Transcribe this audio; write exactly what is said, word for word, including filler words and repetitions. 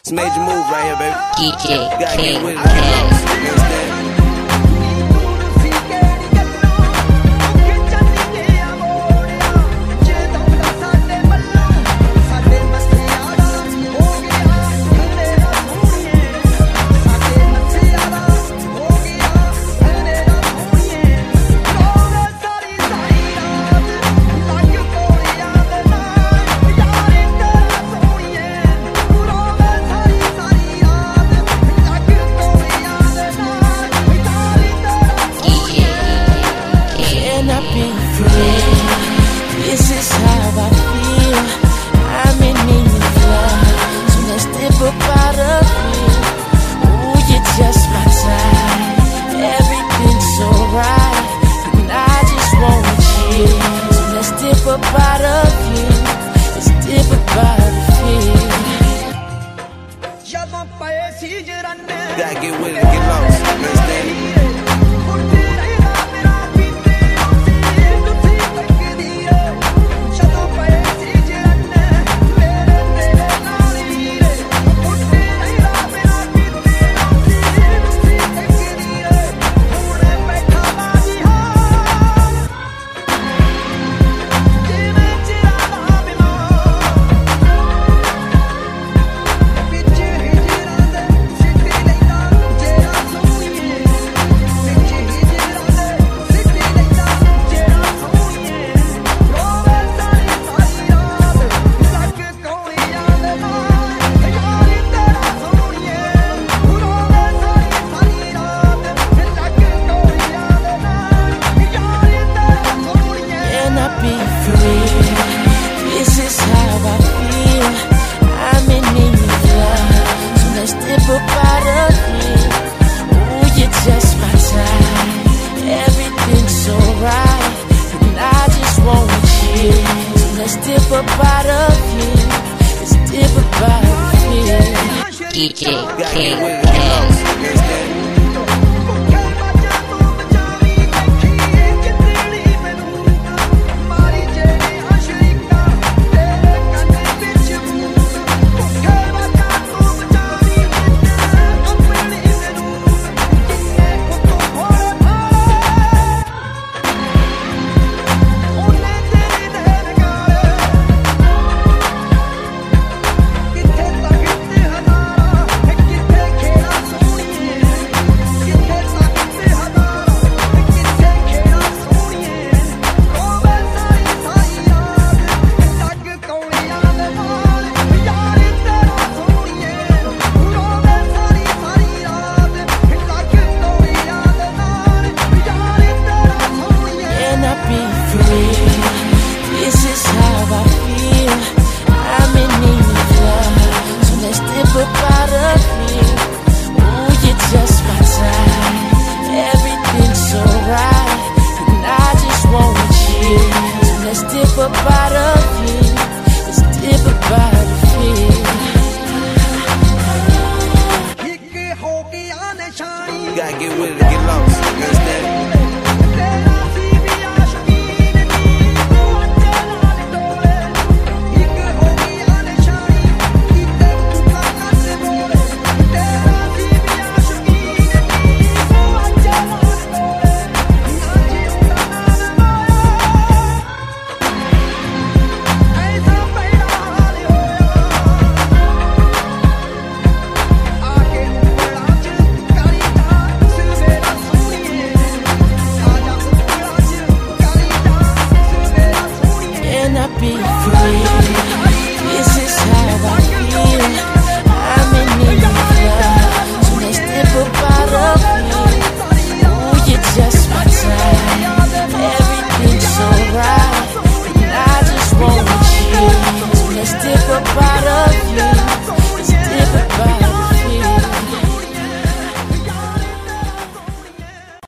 It's a major move right here, baby. D J Gotta King get with it, get lost. You understand? This is how I feel. I'm in need of love, so let's dip up out of here. Ooh, you're just my type. Everything's so right, and I just want you. So let's dip up out of here. Let's dip up out of here. Gotta get with it, get lost. You understand? This is how I feel. I'm in need of love, so let's dip up out of here. Ooh, you're just my type. Everything's so right, and I just want you. So let's dip up out of here. Let's dip up out of here. D J Gotta King get with it, get lost. You understand?